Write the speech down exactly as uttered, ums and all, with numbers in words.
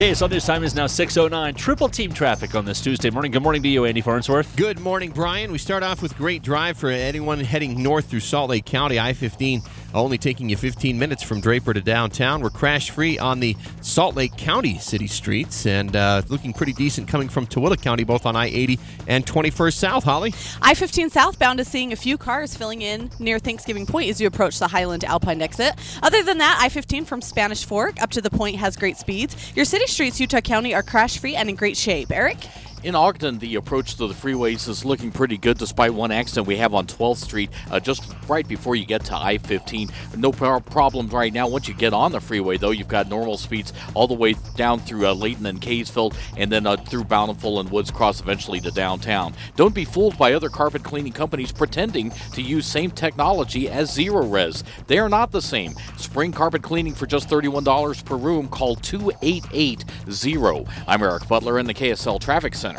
K S L News time is now six oh nine. Triple team traffic on this Tuesday morning. Good morning to you, Andy Farnsworth. Good morning, Brian. We start off with great drive for anyone heading north through Salt Lake County. I fifteen only taking you fifteen minutes from Draper to downtown. We're crash-free on the Salt Lake County city streets and uh, looking pretty decent coming from Tooele County, both on I eighty and twenty-first South. Holly? I fifteen southbound is seeing a few cars filling in near Thanksgiving Point as you approach the Highland Alpine exit. Other than that, I fifteen from Spanish Fork up to the Point has great speeds. Your city streets, Utah County, are crash-free and in great shape. Eric? In Ogden, the approach to the freeways is looking pretty good despite one accident we have on twelfth Street uh, just right before you get to I fifteen. No pro- problems right now. Once you get on the freeway, though, you've got normal speeds all the way down through uh, Layton and Kaysville and then uh, through Bountiful and Woods Cross eventually to downtown. Don't be fooled by other carpet cleaning companies pretending to use same technology as Zero Res. They are not the same. Spring carpet cleaning for just thirty-one dollars per room. Call two eight eight zero. I'm Eric Butler in the K S L Traffic Center.